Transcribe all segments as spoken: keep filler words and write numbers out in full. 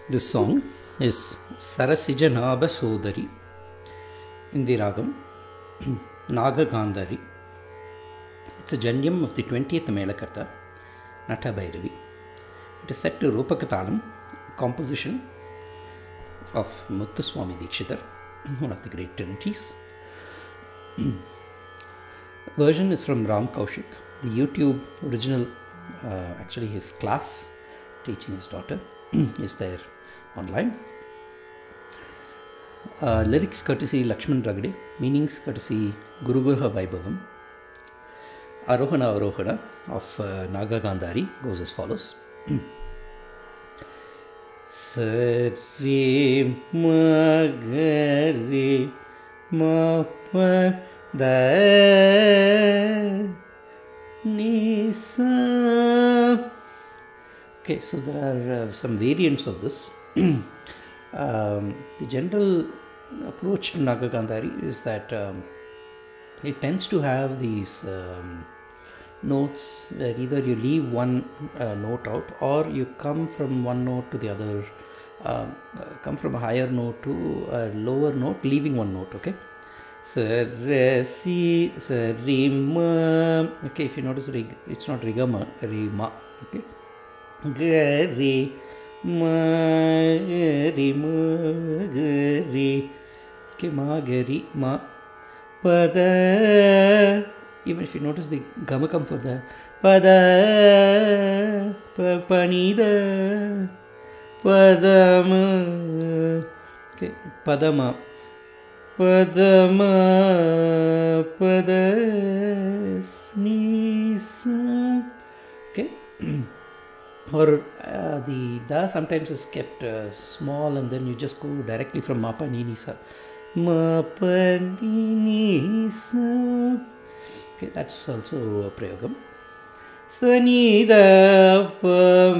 This song is Sarasijanaba Sodari in the ragam Naga Gandhari. It's a janyam of the twentieth Melakarta, Nata Bhairavi. It is set to Rupakatalam, composition of Muthuswami Dikshitar, one of the great trinities. Version is from Ram Kaushik. The YouTube original, uh, actually his class teaching his daughter, is there online. Uh, lyrics courtesy Lakshman Ragade, meanings courtesy Guru Gurha Vaibhavam. Arohana Arohana of uh, Naga Gandhari goes as follows. Sari Magari Mapa Da Nisa. Okay, so there are uh, some variants of this. um, the general approach to Naga Gandhari is that um, it tends to have these um, notes where either you leave one uh, note out or you come from one note to the other, um, uh, come from a higher note to a lower note, leaving one note. Okay, so re, si, sa, re, ma. Okay, if you notice, it's not rigama, rima. Okay. Gari ma gari ma gari, okay, ma gari ma pada. Even if you notice the gamakam for the pada pa panida padama, okay, padama padama padasnisa, okay. Or uh, the da sometimes is kept uh, small and then you just go directly from mapa ni ni sa, mapa ni ni sa. Okay, that's also a prayogam. Sanida pa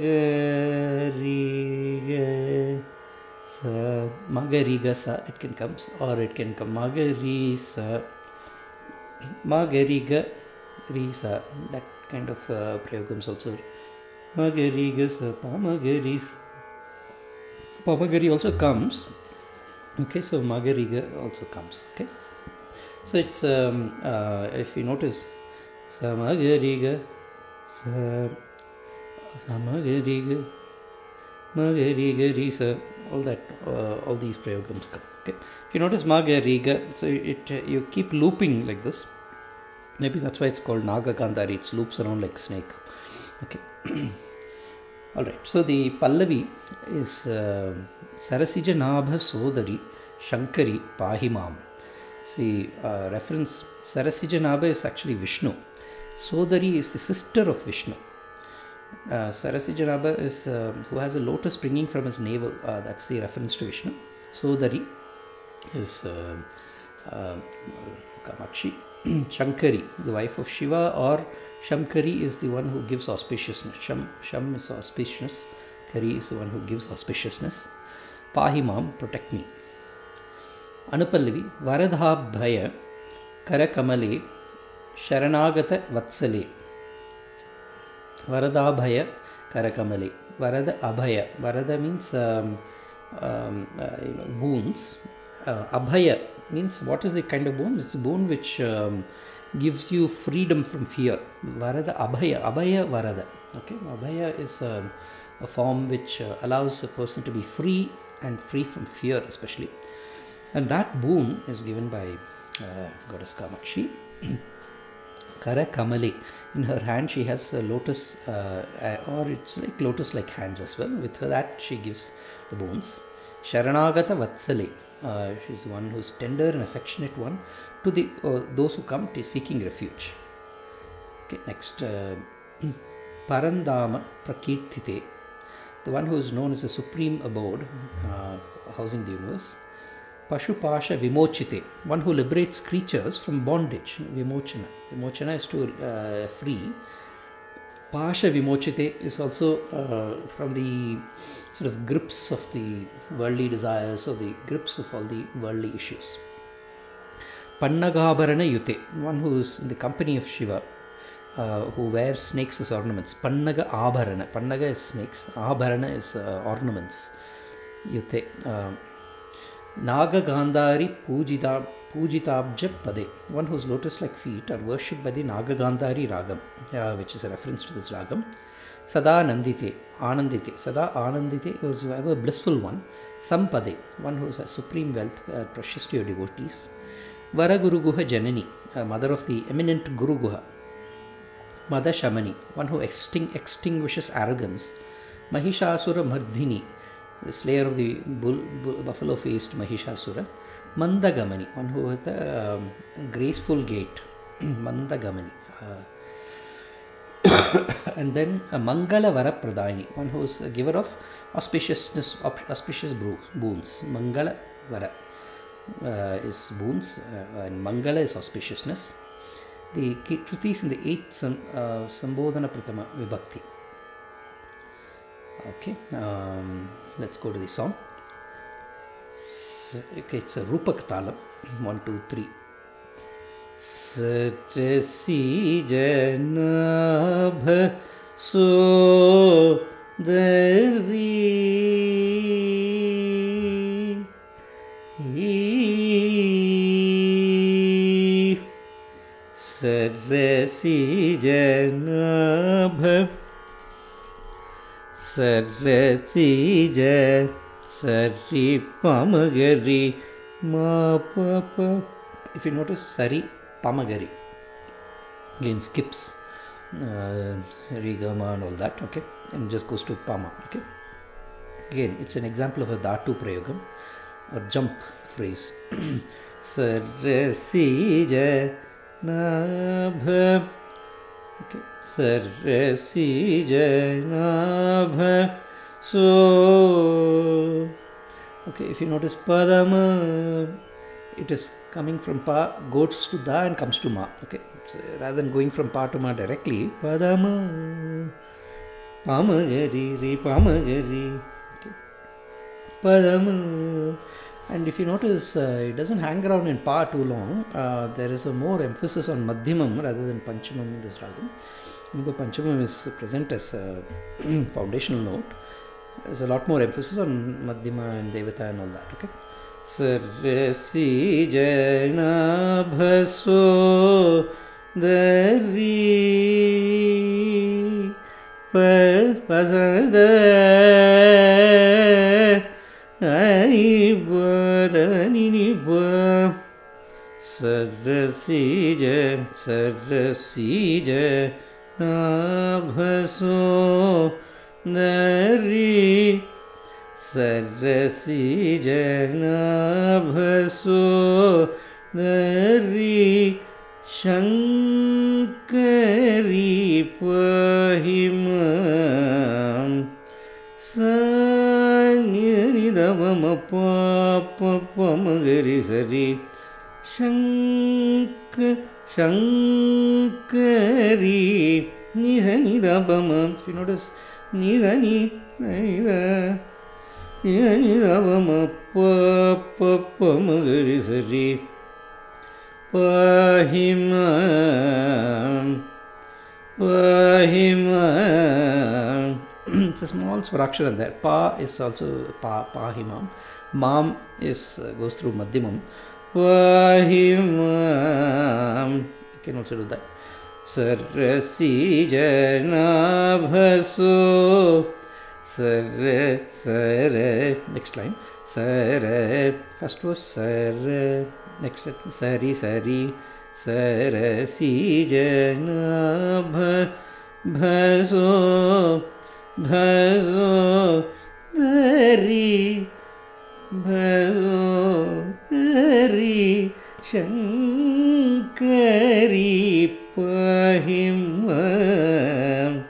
magariga sa, magariga sa, it can come, or it can come magari sa, magariga risa. That kind of uh, prayogams also. Magarigas, Pamagaris. Pamagari also comes. Okay, so Magariga also comes. Okay, so it's um, uh, if you notice, Samagariga, Samagariga, Magariga, Risa, all that, uh, all these prayogams come. Okay, if you notice Magariga, so it uh, you keep looping like this. Maybe that's why it's called Naga Gandhari. It loops around like a snake. Okay. All right. So the Pallavi is uh, Sarasija Nabha Sodari Shankari Pahimam. See, uh, reference Sarasija Nabha is actually Vishnu. Sodari is the sister of Vishnu. Uh, Sarasija Nabha is uh, who has a lotus springing from his navel. Uh, that's the reference to Vishnu. Sodari is uh, uh, Kamakshi. Shankari, the wife of Shiva, or Shamkari is the one who gives auspiciousness. Sham, Sham is auspiciousness. Kari is the one who gives auspiciousness. Pahimam, protect me. Anupallavi, Varadha Bhaya, Karakamale, Sharanagata Vatsale. Varada Bhaya, Karakamale. Varada Abhaya. Varada means um, um, uh, you know, wounds. Uh, Abhaya means what is the kind of boon? It's a boon which um, gives you freedom from fear. Varada Abhaya. Abhaya Varada. Okay, Abhaya is um, a form which uh, allows a person to be free and free from fear, especially. And that boon is given by uh, Goddess Kamakshi. Kara Kamale. In her hand, she has a lotus, uh, or it's like lotus-like hands as well. With her, that she gives the boons. Sharanagata Vatsale. Uh, she's the one who's tender and affectionate one to the uh, those who come to seeking refuge. Okay, next, uh, Parandama Prakirtite, the one who is known as the supreme abode, uh, housing the universe. Pashupasha Vimochite, one who liberates creatures from bondage. Vimochana. Vimochana is to uh, free. Pasha Vimochite is also uh, from the sort of grips of the worldly desires, or the grips of all the worldly issues. Pannagabharana Yute, one who is in the company of Shiva. uh, who wear snakes as ornaments. Pannaga Abharana. Pannaga is snakes. Abharana is uh, ornaments. Yute. Uh, Naga Gandhari Pujita Pujitabja Pade. One whose lotus-like feet are worshipped by the Naga Gandhari Ragam, uh, which is a reference to this Ragam. Sada Nandite. Anandite. Sada Anandite was ever blissful one. Sampade. One who has supreme wealth, uh, precious to your devotees. Vara Guru Guha Janani. Uh, mother of the eminent Guru Guha. Mada Shamani. One who exting- extinguishes arrogance. Mahishasura Mardhini. The slayer of the bull, bull, buffalo-faced Mahishasura. Mandagamani, one who has a um, graceful gait. Mandagamani. Uh, and then a Mangala Vara Pradayani, one who is a giver of auspiciousness, auspicious boons. Mangala Vara uh, is boons, uh, and Mangala is auspiciousness. The Kritis in the eighth sam, uh, Sambodhana Pratama Vibhakti. Okay, um, let's go to the song. Okay, it's a Rupak Talam. One, two, three. Satrasi Janabha So Dari Satrasi Janabha Sarasi Janabha Sari Pamagari Ma Papa. If you notice, Sari Pamagari again skips uh, Rigama and all that, okay, and just goes to Pama, okay. Again, it's an example of a Dhatu Prayogam or jump phrase. Sarasi Janabha. Okay, Sarasi Janabha. So, okay, if you notice Padama, it is coming from Pa, goes to Da and comes to Ma. Okay, so rather than going from Pa to Ma directly, Padama, Pamagari, Re Pamagari, okay, Padama. And if you notice, uh, it doesn't hang around in Pa too long. Uh, there is a more emphasis on Madhyamam rather than Panchamam in this ragam. Although Panchamam is present as a foundational note, there's a lot more emphasis on Madhyama and Devata and all that, okay? Sarasi Janabhaso Dari Pasada Anibadaniba Sarasi Jan Sarasi Janabhaso Dari Sarasi Janabhaso Dari Shankari Pahimam Sanidavama Papa Pamagari Sari Shank Shankari Nisanidavama. If you notice, Nizani, Nida, Nidavama, Papa, Pamagari Sari, Pahimam, Pahimam. It's a small swarakshara there. Pa is also Pa, Pahimam. Mam is uh, goes through Madhyamam. Pahimam. You can also do that. Sarasi Janabhaso Sar Sar. Next line. Sar. First was Sar. Next line. Sari Sari. Sarasi Janabhaso Bhaso Dari Bhaso Dari Shankari Pahimam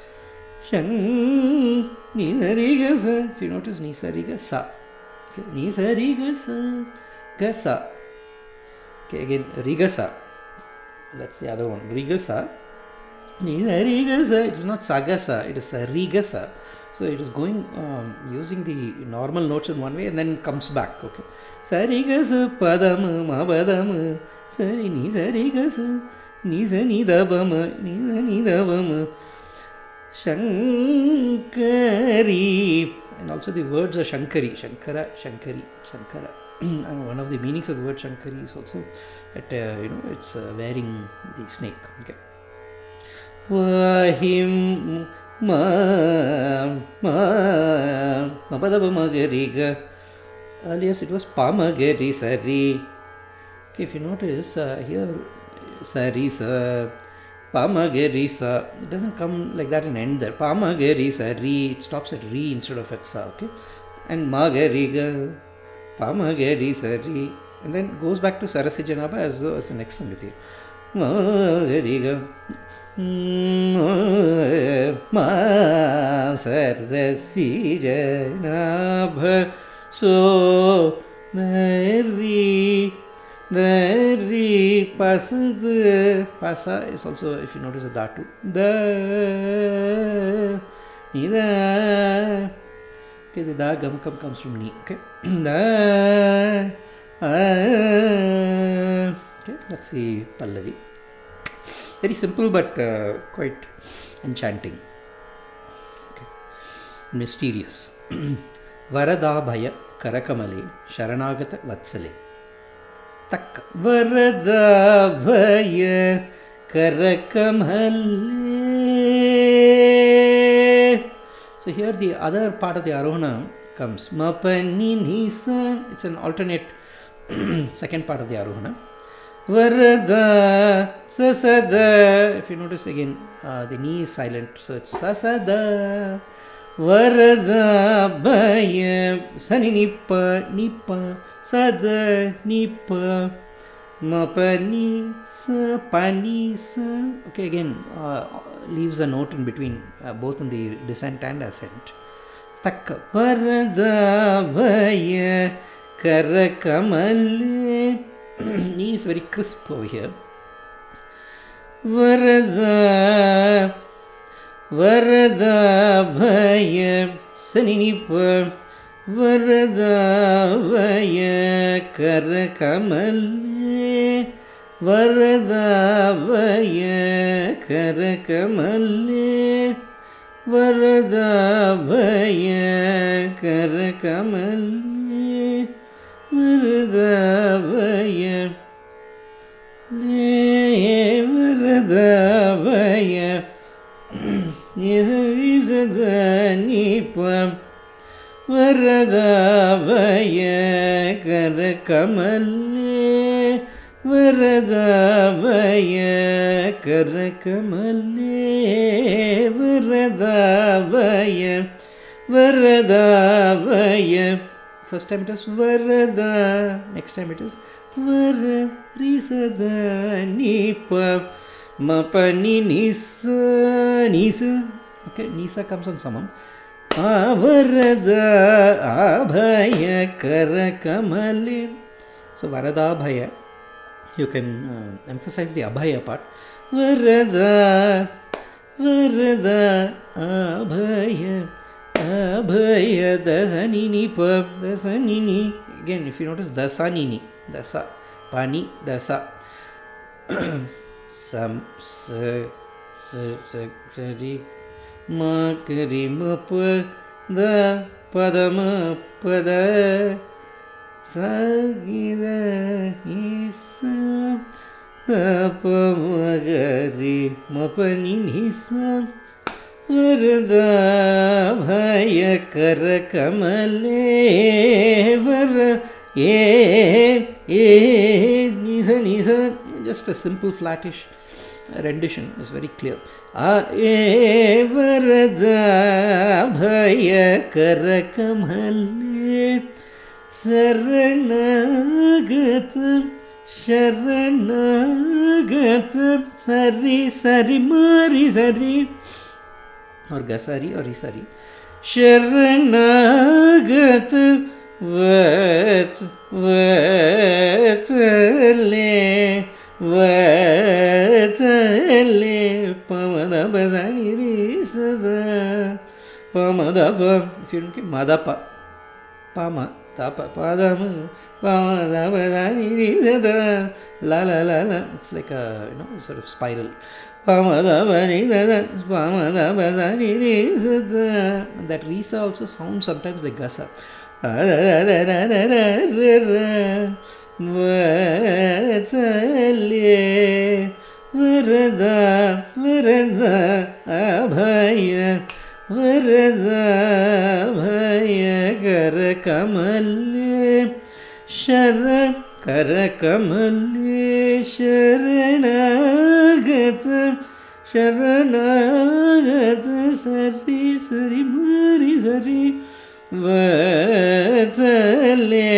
Shank Nisarigasa. If you notice, Nisarigasa. Okay. Nisarigasa Gasa. Okay, again Rigasa. That's the other one. Rigasa. Nisarigasa. It is not Sagasa, it is Sarigasa. So it is going um, using the normal notes in one way and then comes back. Okay. Sarigasa Padama Mabadama Sari Nisarigasa Nisa Nidabama, Nisa Nidabama, Shankari. And also the words are Shankari, Shankara, Shankari, Shankara. And one of the meanings of the word Shankari is also that, uh, you know, it's uh, wearing the snake. Okay. Vahim ma ma Mapadabamagariga. Earlier it was Pamagari Sari. Okay, if you notice uh, here, Sarisa, Pamagarisa, it doesn't come like that in end there. Pamagarisa, Re, it stops at Re instead of at Sa, okay? And Magariga, Pamagarisa, Re, and then goes back to Sarasijanaba as though as the next Samiti. Magariga, Ma Sarasijanaba, so Nari. The re pasa the pasa is also, if you notice, a dhatu. The nida. Okay, the da gam kam comes from ni. Okay, da. Okay, that's the pallavi. Very simple but uh, quite enchanting. Okay, mysterious. Varadabhaya Karakamale Sharanagata Vatsale. Tak Varadabhaya Karakamale. So here the other part of the Arohana comes. Mapani Nisa. It's an alternate second part of the Arohana. Varada Sasada. If you notice again, uh, the ni is silent, so it's Sasada. Varadabhaya Sani Nipa Nipa Sada Nipa Mapani Sa Pani Sa. Okay, again uh, leaves a note in between, uh, both in the descent and ascent. Takka Varadabhaya Karakamale. Ni is very crisp over here. Varada Varadabhaya Sani Nipa Varadabhaya Karakamale. Varadabhaya Karakamale. Varadabhaya Karakamale. Varadabhaya Le Varadabhaya Nisada Nipa Varadabhaya Karakamale. Varadabhaya Karakamale. Varadabhaya Varadabhaya. First time it is Varada, next time it is Vara Risada Nipa Mapani Nisa Nisa. Okay, Nisa comes on Samam. Varada Abhaya Karakamale. So Varada Abhaya, you can uh, emphasize the Abhaya part. Varada Varada Abhaya Abhaya Dasanini Pa Dasanini. Again, if you notice, Dasanini, Dasa Pani Dasa Sam Sa Sa Sa Sari Ma Kari Ma Pa Da Padama Pada Sagida Isa Da Pa Magari Ma Pani Nisa. Varadabhaya Karakamale. Vara E E Nisa Nisa. Just a simple flattish rendition is very clear. A E Varadabhaya Karakamale. Saranagatam Sharanagatam Sari Sari Mari Sari or Gasari or Isari. Sharanagat Vat Vatale Vatale Pamadabazani Risada Pamadaba. If you don't get Madapa Pama tapa padama pamadabadani risada la la la la. It's like a, you know, sort of spiral. Pamadabani dada pamadabadani risada. And that risa also sounds sometimes like gasa. Vatsalye Varada Varada Abhaya Varada Abhaya Karakamalye Shara Karakamalye Sharanagata Sharanagata Sari Sari Mari Sari Vatsalye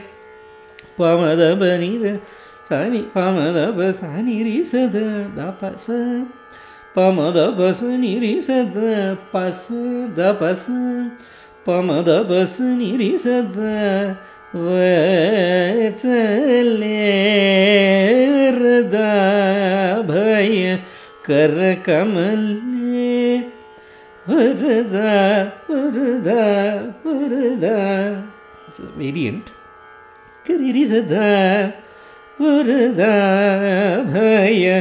Pamadabani Sani Pamadaba Sani Risada Dapasa Pamadaba Sani Risada Pasa Dapasa Pamadaba Sani Risada Vatsalye Varada Bhaya Karakamalye Varada Varada Varada. This is a variant. Karirisada Varada Bhaya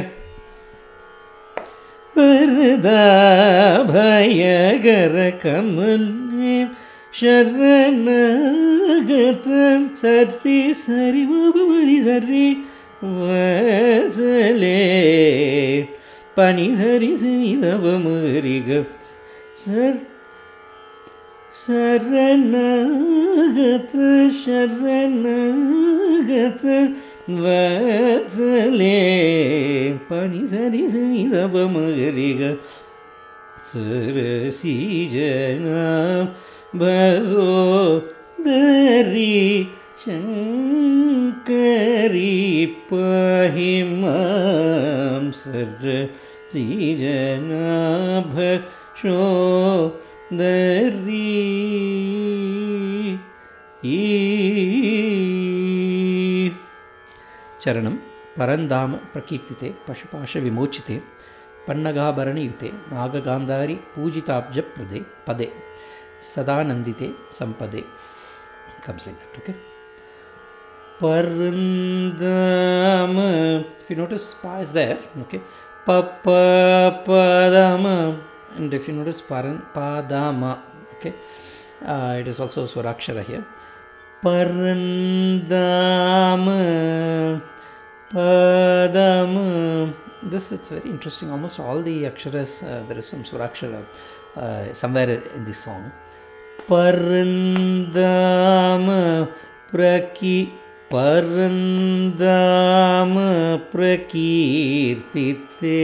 Varada Bhaya Karakamalye Sharanagatam Sari Sari Mabamari Sari Vatsale Pani Sari Samidabamariga Sar Sharanagata Sharanagata Vatsale Pani Sari Samidabamariga Sarasijana Bhazo Dari Shankari Pahimam Sarasijana Bhazo Dari Charanam Parandama Prakirtite Pashupasha Vimochite Pannagabaraniyute Nagagandhari Pujitabja Prade Pade Sadanandite Sampade. Comes like that, okay? Parandama. If you notice, pa is there, okay? Papa Padama. And if you notice, Paran Padama, okay? Uh, it is also Swarakshara here. Parandama Padama. This it's very interesting. Almost all the aksharas, uh, there is some Swarakshara uh, somewhere in this song. Parandama Praki Parandama Prakirtite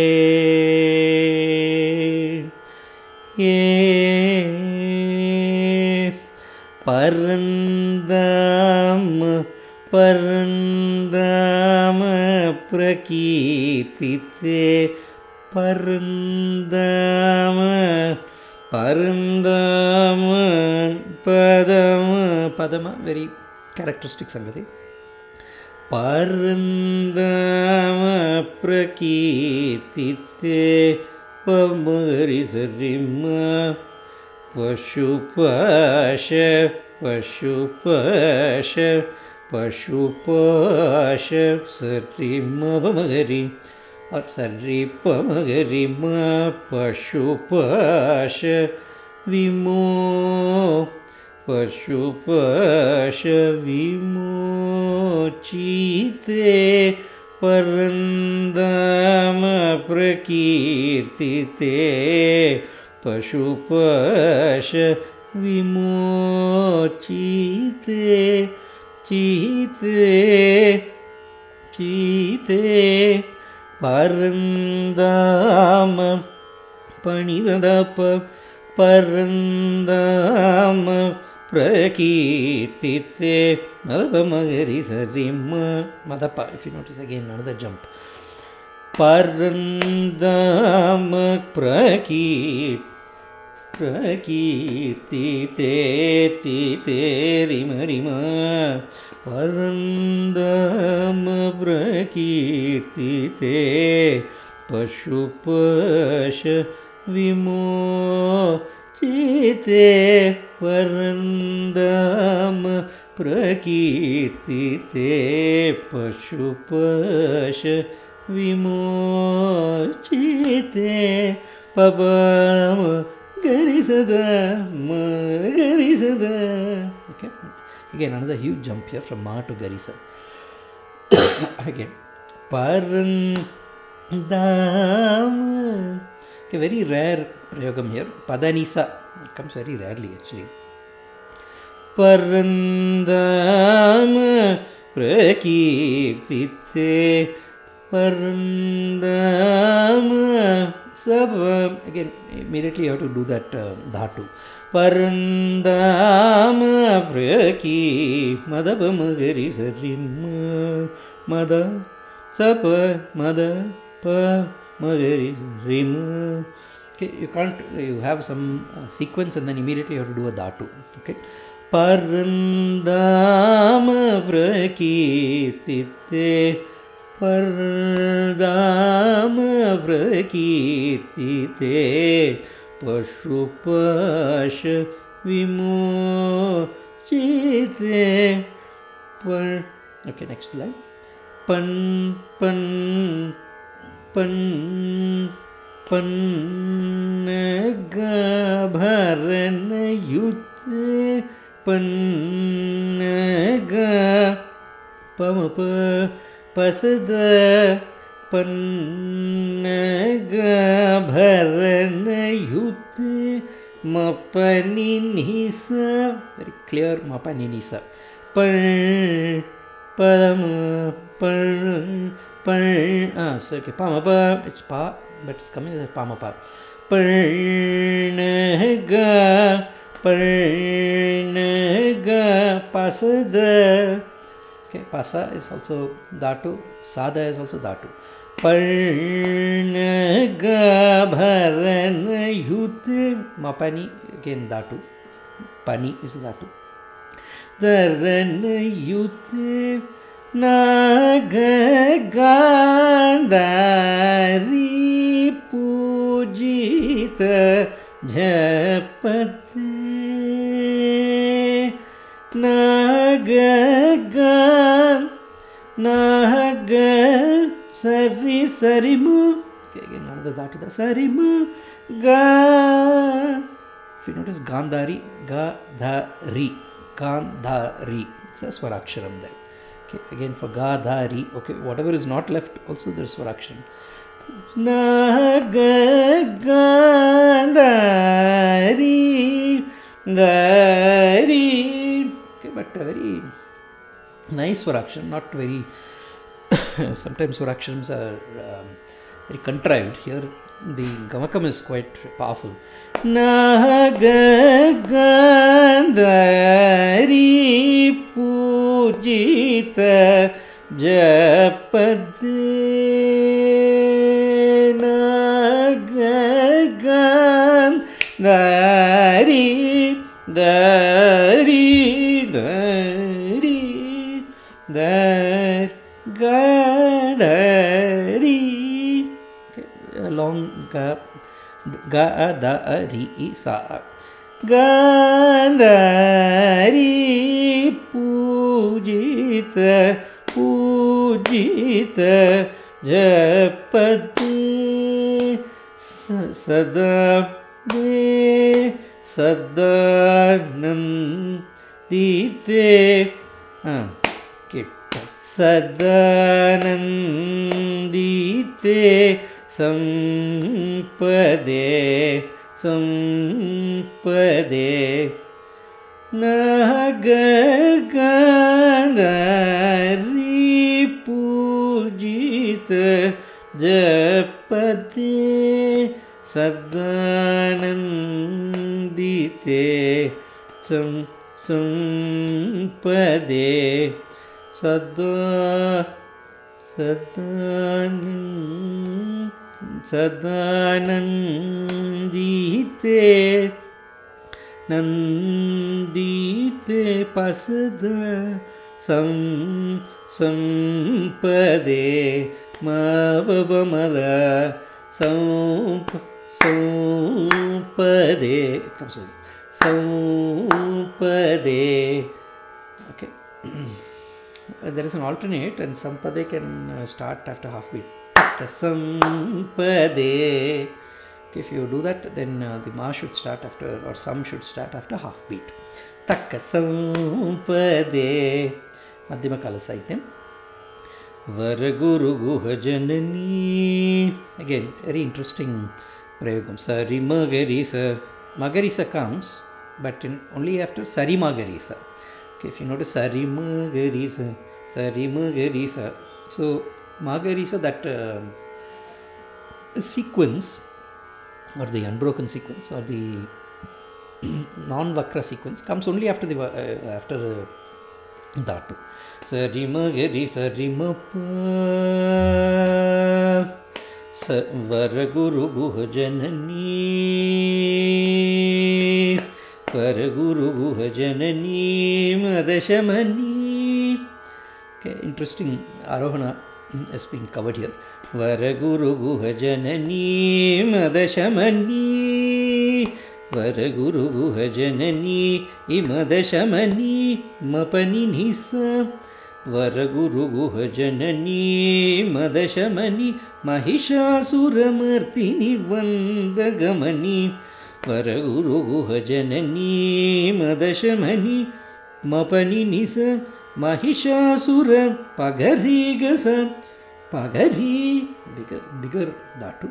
Ye Parandama Parandama Prakirtite Parandama Parandama Padama Padama, very characteristic Sangati. Parandama Prakirtite Pamari Sarima Pashupasha Pashupasha Pashupasha Sarima Pamagari or Sarripa Magarima Pashupasha Vimo Pashupasha Vimochite Parandama Prakirtite Pashupasha Vimochite Chite Chite Parandama Panidadapa Parandama Prakirtite Madapa Magari Sarima Madapa, if you notice again another jump. Parandama Prakir Prakirtite Tite Rima Rima Parandama Prakirtite Pashupasha Vimochite परन्दम प्रकीर्तिते पशुपश विमोचिते पपम गरिसदा गरिसदा. Okay, again another huge jump here from ma to garisa. Again parandam. Okay, very rare prayogam here. Padanisa comes very rarely actually. Parandam prakirtite parandam sab. Again immediately you have to do that uh, dhatu. Parandam praki madabam garisarim mada sapa mada pa magarisarim. Okay, you can't, you have some uh, sequence and then immediately you have to do a dhatu. Okay, parandam prakirtite parandam prakirtite पशुपश विमोचिते पर. Okay, next line. पन पन पन पन्नगभरण युते पन्नग पमप पसद पन्नगभरण युते मपनि निसा. Very clear mapani nisa. Par padam par par. Ah, so okay, pamapa. It's pa, but it's coming as pamapa. Parnaga parnaga pasada. Okay, pasa is also dhatu. Sada is also dhatu. Parnagabharan yute mapani, again dhatu. Pani is dhatu. Dharan yute nagagandhari pujita japate nagagand naga sari sarimu. Okay, again another dhatu da sarimu ga. If you notice gandhari, ga dha ri, gandhari, it's a swaraksharam there. Okay, again for ga dha ri. Okay, whatever is not left also there is swaraksharam. Naga gandhari dari. Okay, but a very nice swaraksharam, not very. Sometimes swaraksharams are um, very contrived. Here the gamakam is quite powerful. Nagagandhari pujita japade nagagandhari dari dari dari gadari. Okay, long ga ga da ri sa. Gandhari pujita pujita japati sada de sadanandite. ah okay sadanandite sampade sampade nagagandhari pujita japati sadanandite sam sampade sada sadanand sadanandite nandite pasada sam sampade mababamada samp sampade comes with Sampade. Okay. There is an alternate, and Sampade can uh, start after half beat. Takka Sampade. Okay, if you do that, then uh, the ma should start after, or some should start after half beat. Takka Sampade. Madhyama Kala Sahityam. Varaguru Guha Janani. Again, very interesting prayogam. Sari Magarisa. Magarisa comes, but in only after Sari Magarisa. Okay, if you notice Sari Magarisa, Sari Magarisa. So Magarisa, that uh, sequence, or the unbroken sequence, or the non-vakra sequence, comes only after the uh, after the dhatu. Sari Magarisa Rimapa. Varaguru Guha Janani. Varaguru Guha Janani Madashamani. Okay, interesting Arohana has been covered here. Varaguru Guha Janani Madashamani. Varaguru Guha Janani Imadashamani Mapani Nisa. Varaguru Guha Janani Madashamani Mahishasuramardini Vandagamani. Varaguru Guha Janani Madashamani Mapani Nisa Mahishasura Pagari Gasa. Pagari, bigger, bigger dhatu.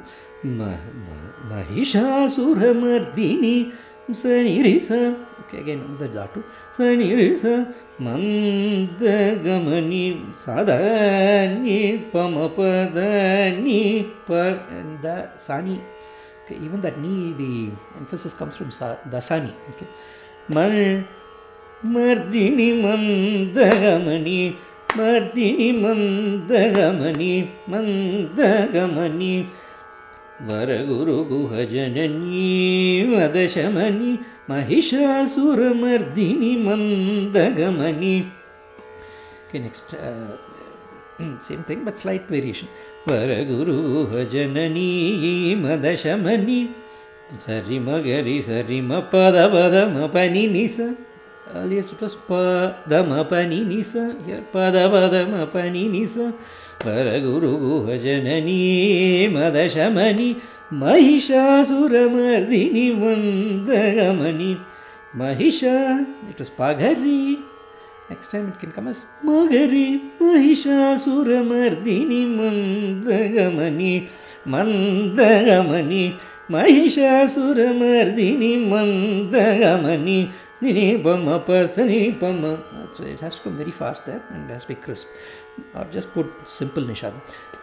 Mahishasuramardini Sanirisa. Okay, again the dhatu. Sanirisa Mandagamani Sadani Pamapadani Pa and the Sani. Okay, even that ni, the emphasis comes from sa, Dasani. Okay. Mar Mardini Mandagamani. Mardini Mandagamani. Mandagamani. Varaguru Guha Janani Madashamani Mahishasuramardini Mandagamani. Okay, next uh, same thing but slight variation. Varaguru Guha Janani Madashamani Sarima Gari Sarima Pada Pada Mapani Nisa. Earlier it was Pada Mapani Nisa. Here Pada Pada Mapani Nisa. Varaguru Guha Janani Madashamani Mahishasuramardini Mandagamani. Mahisha, it was Pagari. Next time it can come as Magari. Mahishasuramardini Mandagamani. Mandagamani. Mahishasuramardini Mandagamani. Nini Pama Pasani Pama. So it has to come very fast there and it has to be crisp. Or just put simple nishad.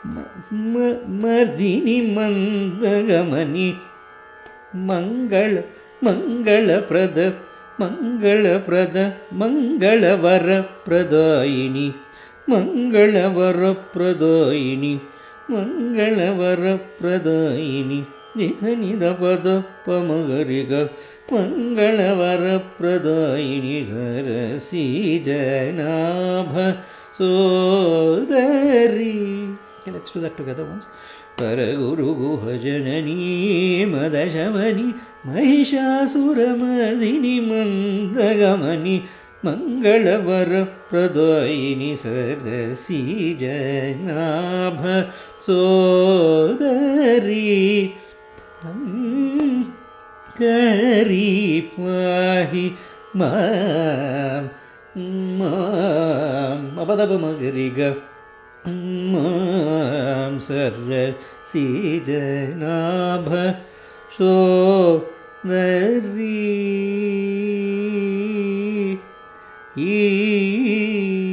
Mardini Mandagamani. Mangala Mangala Prada Mangala Prada Mangala Vara Pradaini. Mangala Vara Pradaini. Mangala Vara Pradaini. Nidhanida Pada Pamagariga. Mangala Vara Pradaini. Sarasi Janabha Sodari. Okay, let's do that together once. Varaguru Guha Janani Madashamani Mahishasuramardini Mandagamani. Mangala Vara Pradaini. Sarasi Janabha Sodari. Kari Pahi Mam Mam Abadaba Magariga. Mam Sarasi Janabha Sodari.